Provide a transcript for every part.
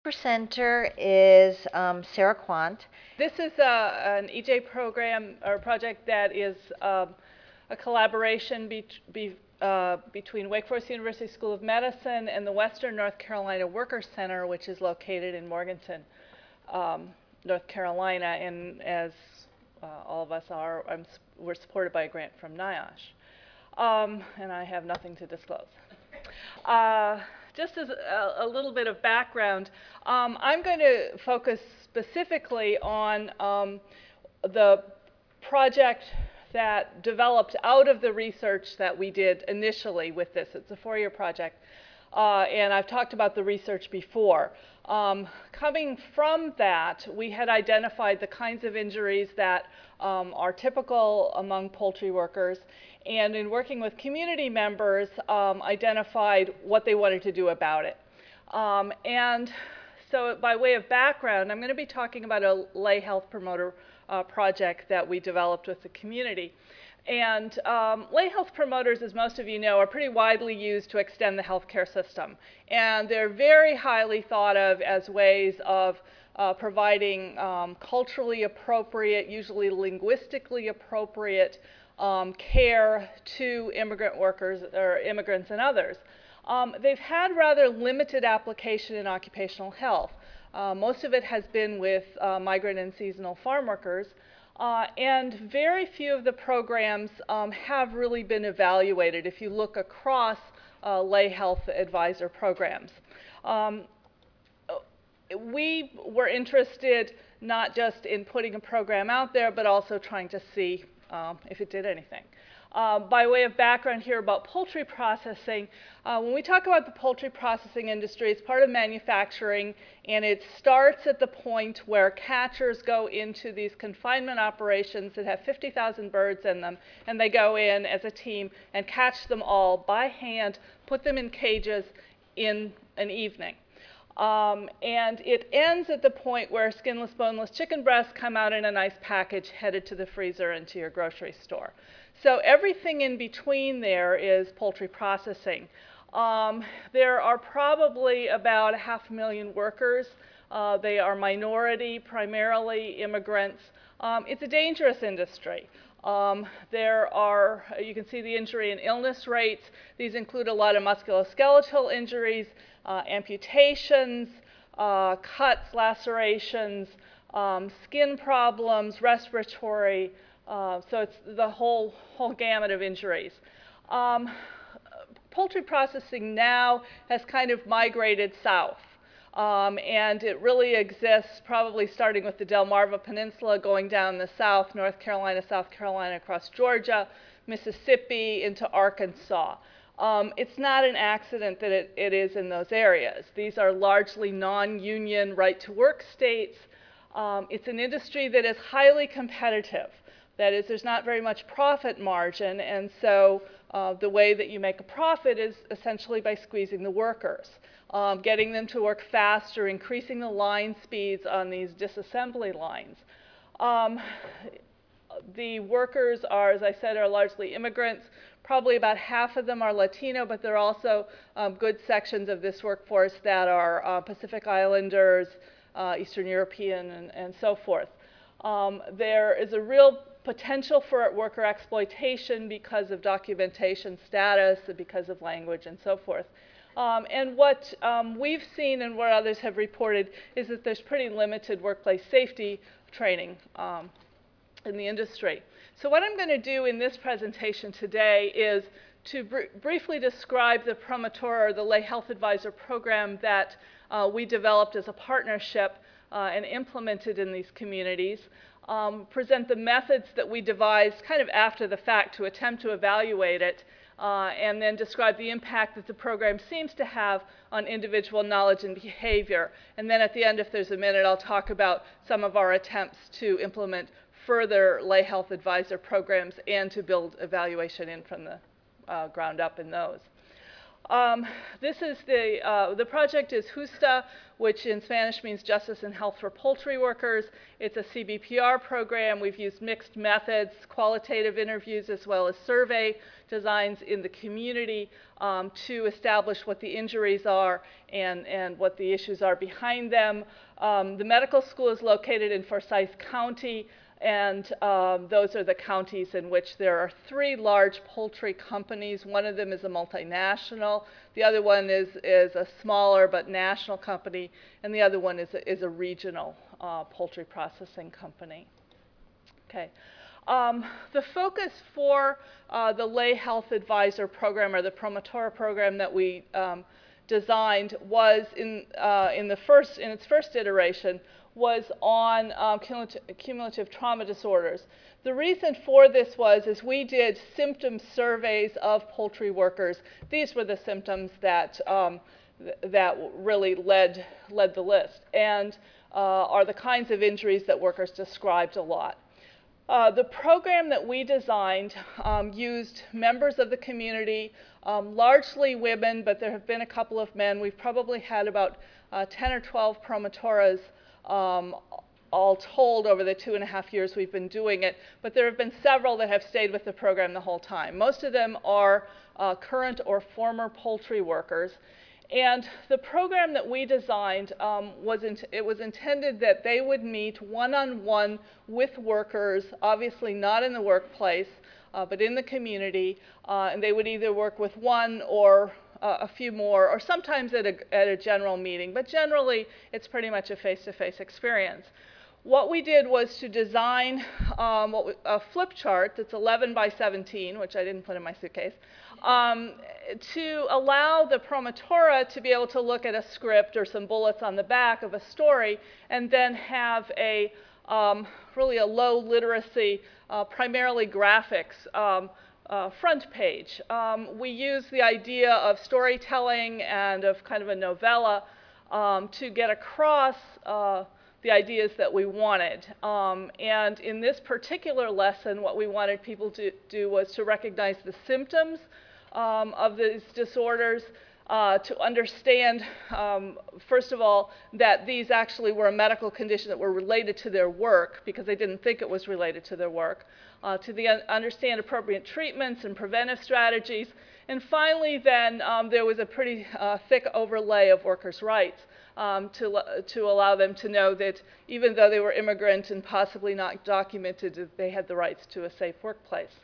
Presenter is Sarah Quant. This is an EJ program or project that is a collaboration between Wake Forest University School of Medicine and the Western North Carolina Worker Center, which is located in Morganton, North Carolina. And as all of us are, we're supported by a grant from NIOSH. And I have nothing to disclose. Just as a little bit of background, I'm going to focus specifically on the project that developed out of the research that we did initially with this. It's a 4-year project, and I've talked about the research before. Coming from that, we had identified the kinds of injuries that are typical among poultry workers, and in working with community members, identified what they wanted to do about it. And so by way of background, I'm going to be talking about a lay health promoter project that we developed with the community. And lay health promoters, as most of you know, are pretty widely used to extend the healthcare system. And they're very highly thought of as ways of providing culturally appropriate, usually linguistically appropriate care to immigrant workers or immigrants and others. They've had rather limited application in occupational health. Most of it has been with migrant and seasonal farm workers. And very few of the programs have really been evaluated if you look across lay health advisor programs. We were interested not just in putting a program out there, but also trying to see if it did anything. By way of background here about poultry processing, when we talk about the poultry processing industry, it's part of manufacturing, and it starts at the point where catchers go into these confinement operations that have 50,000 birds in them, and they go in as a team and catch them all by hand, put them in cages in an evening. And it ends at the point where skinless, boneless chicken breasts come out in a nice package headed to the freezer and to your grocery store. So everything in between there is poultry processing. There are probably about 500,000 workers. They are minority, primarily immigrants. It's a dangerous industry. There are, you can see the injury and illness rates. These include a lot of musculoskeletal injuries, amputations, cuts, lacerations, skin problems, respiratory, so it's the whole gamut of injuries. Poultry processing now has kind of migrated south. And it really exists probably starting with the Delmarva Peninsula, going down the south, North Carolina, South Carolina, across Georgia, Mississippi, into Arkansas. It's not an accident that it is in those areas. These are largely non-union right-to-work states. It's an industry that is highly competitive. That is, there's not very much profit margin, and so the way that you make a profit is essentially by squeezing the workers, getting them to work faster, increasing the line speeds on these disassembly lines. The workers are, as I said, are largely immigrants. Probably about half of them are Latino, but there are also good sections of this workforce that are Pacific Islanders, Eastern European, and so forth. There is a real potential for worker exploitation because of documentation status, because of language, and so forth. And what we've seen and what others have reported is that there's pretty limited workplace safety training in the industry. So what I'm going to do in this presentation today is to briefly describe the Promotor, or the Lay Health Advisor program that we developed as a partnership and implemented in these communities. Present the methods that we devised kind of after the fact to attempt to evaluate it, and then describe the impact that the program seems to have on individual knowledge and behavior. And then at the end, if there's a minute, I'll talk about some of our attempts to implement further lay health advisor programs and to build evaluation in from the ground up in those. This is the project is JUSTA, which in Spanish means Justice and Health for Poultry Workers. It's a CBPR program. We've used mixed methods, qualitative interviews, as well as survey designs in the community to establish what the injuries are and what the issues are behind them. The medical school is located in Forsyth County. And those are the counties in which there are 3 large poultry companies. One of them is a multinational. The other one is a smaller but national company. And the other one is a regional poultry processing company. Okay. The focus for the Lay Health Advisor program, or the Promotora program that we designed, was in its first iteration, was on cumulative trauma disorders. The reason for this is we did symptom surveys of poultry workers. These were the symptoms that really led the list, and are the kinds of injuries that workers described a lot. The program that we designed used members of the community, largely women, but there have been a couple of men. We've probably had about 10 or 12 promotoras all told over the 2.5 years we've been doing it, but there have been several that have stayed with the program the whole time. Most of them are current or former poultry workers. And the program that we designed was intended that they would meet one-on-one with workers, obviously not in the workplace, but in the community, and they would either work with one or a few more, or sometimes at a general meeting, but generally it's pretty much a face-to-face experience. What we did was to design a flip chart that's 11 by 17, which I didn't put in my suitcase, to allow the promotora to be able to look at a script or some bullets on the back of a story, and then have really a low literacy, primarily graphics, front page. We use the idea of storytelling and of kind of a novella to get across the ideas that we wanted. And in this particular lesson, what we wanted people to do was to recognize the symptoms of these disorders, to understand, first of all, that these actually were a medical condition that were related to their work, because they didn't think it was related to their work, to understand appropriate treatments and preventive strategies. And finally, then, there was a pretty thick overlay of workers' rights to allow them to know that even though they were immigrant and possibly not documented, they had the rights to a safe workplace.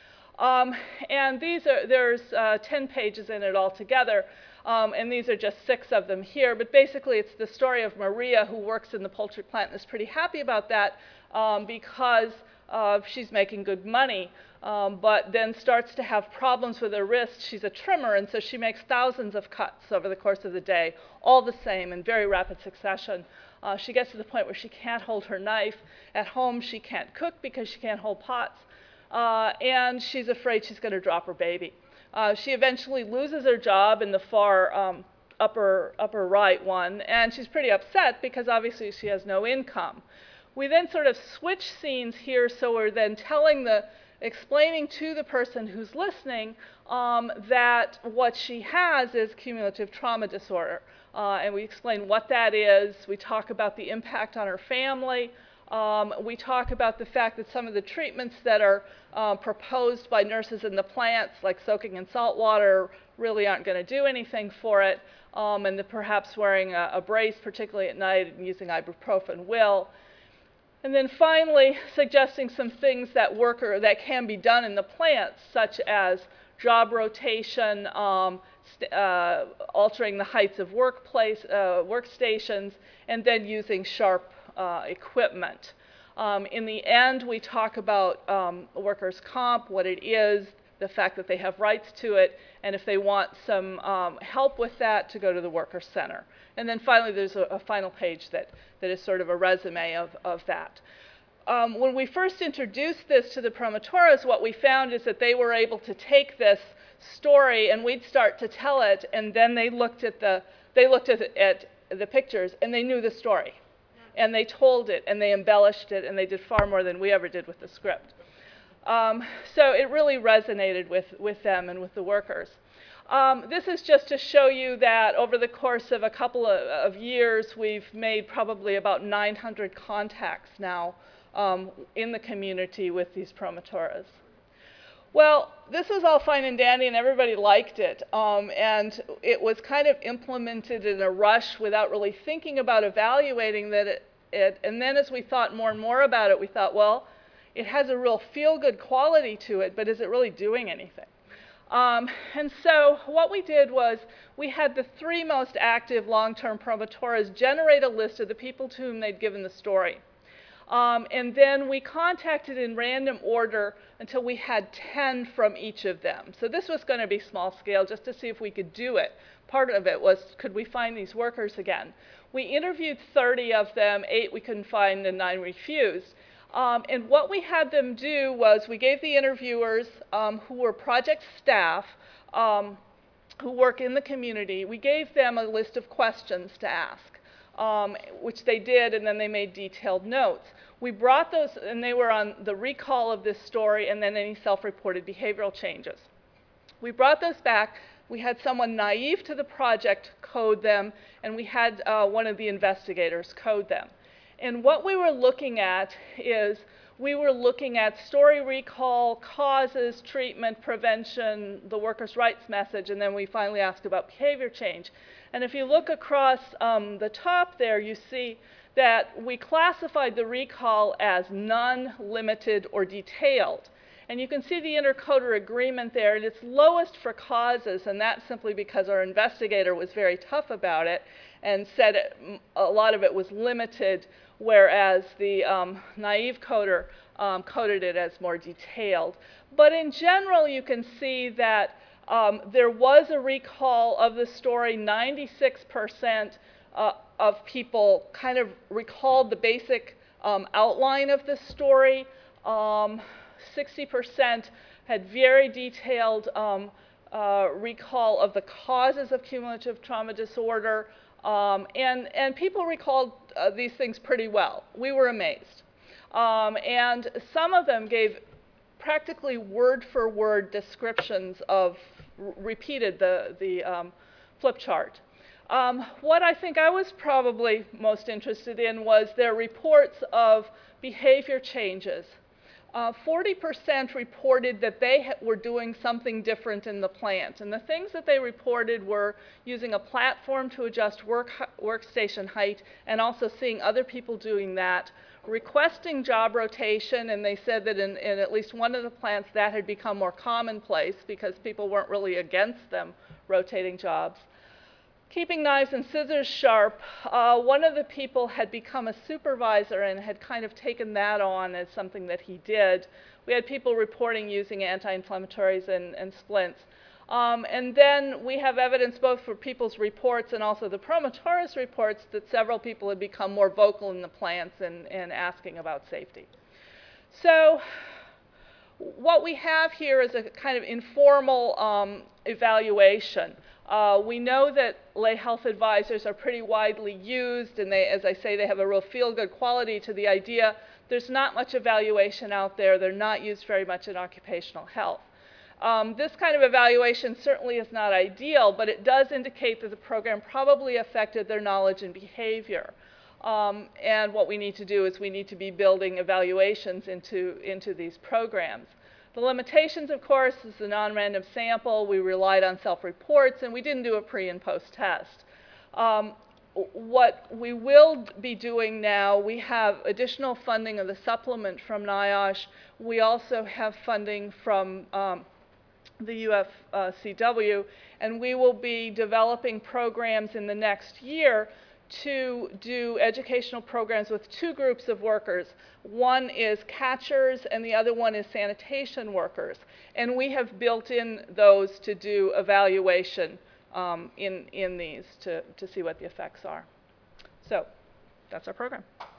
And there's 10 pages in it altogether, and these are just 6 of them here. But basically, it's the story of Maria, who works in the poultry plant and is pretty happy about that because she's making good money, but then starts to have problems with her wrist. She's a trimmer, and so she makes thousands of cuts over the course of the day, all the same in very rapid succession. She gets to the point where she can't hold her knife. At home, she can't cook because she can't hold pots. And she's afraid she's going to drop her baby. She eventually loses her job in the far upper right one, and she's pretty upset because obviously she has no income. We then sort of switch scenes here, so we're then explaining to the person who's listening that what she has is cumulative trauma disorder. And we explain what that is. We talk about the impact on her family. We talk about the fact that some of the treatments that are proposed by nurses in the plants, like soaking in salt water, really aren't going to do anything for it, and that perhaps wearing a brace, particularly at night, and using ibuprofen will. And then finally, suggesting some things that can be done in the plants, such as job rotation, altering the heights of workstations, and then using sharp equipment. In the end, we talk about workers' comp, what it is, the fact that they have rights to it, and if they want some help with that, to go to the Worker Center. And then finally, there's a final page that is sort of a resume of that. When we first introduced this to the promotoras, what we found is that they were able to take this story, and we'd start to tell it, and then they looked at the pictures, and they knew the story. And they told it, and they embellished it, and they did far more than we ever did with the script. So it really resonated with them and with the workers. This is just to show you that over the course of a couple of years, we've made probably about 900 contacts now in the community with these promotores. Well, this was all fine and dandy, and everybody liked it. And it was kind of implemented in a rush without really thinking about evaluating it. And then as we thought more and more about it, we thought, well, it has a real feel-good quality to it, but is it really doing anything? And so what we did was we had the 3 most active long-term promotores generate a list of the people to whom they'd given the story. And then we contacted in random order until we had 10 from each of them. So this was going to be small scale just to see if we could do it. Part of it was, could we find these workers again? We interviewed 30 of them, 8 we couldn't find, and 9 refused. And what we had them do was we gave the interviewers who were project staff who work in the community, we gave them a list of questions to ask, which they did, and then they made detailed notes. We brought those, and they were on the recall of this story and then any self-reported behavioral changes. We brought those back. We had someone naive to the project code them, and we had one of the investigators code them. And what we were looking at is we were looking at story recall, causes, treatment, prevention, the workers' rights message, and then we finally asked about behavior change. And if you look across the top there, you see that we classified the recall as none, limited, or detailed. And you can see the intercoder agreement there, and it's lowest for causes, and that's simply because our investigator was very tough about it and said a lot of it was limited, whereas the naive coder coded it as more detailed. But in general, you can see that there was a recall of the story. 96% of people kind of recalled the basic outline of the story. 60% had very detailed recall of the causes of cumulative trauma disorder. And people recalled these things pretty well. We were amazed. And some of them gave practically word-for-word descriptions of, repeated the flip chart. What I think I was probably most interested in was their reports of behavior changes. 40% reported that they were doing something different in the plant. And the things that they reported were using a platform to adjust workstation height and also seeing other people doing that, requesting job rotation, and they said that in at least one of the plants that had become more commonplace because people weren't really against them rotating jobs. Keeping knives and scissors sharp, one of the people had become a supervisor and had kind of taken that on as something that he did. We had people reporting using anti-inflammatories and splints. And then we have evidence both for people's reports and also the promotores reports that several people had become more vocal in the plants and asking about safety. So what we have here is a kind of informal evaluation. We know that lay health advisors are pretty widely used, and they, as I say, they have a real feel-good quality to the idea. There's not much evaluation out there. They're not used very much in occupational health. This kind of evaluation certainly is not ideal, but it does indicate that the program probably affected their knowledge and behavior. And what we need to do is we need to be building evaluations into these programs. The limitations, of course, is the non-random sample. We relied on self-reports, and we didn't do a pre- and post-test. What we will be doing now, we have additional funding of the supplement from NIOSH. We also have funding from the UFCW, and we will be developing programs in the next year to do educational programs with 2 groups of workers. One is catchers and the other one is sanitation workers. And we have built in those to do evaluation in these to see what the effects are. So that's our program.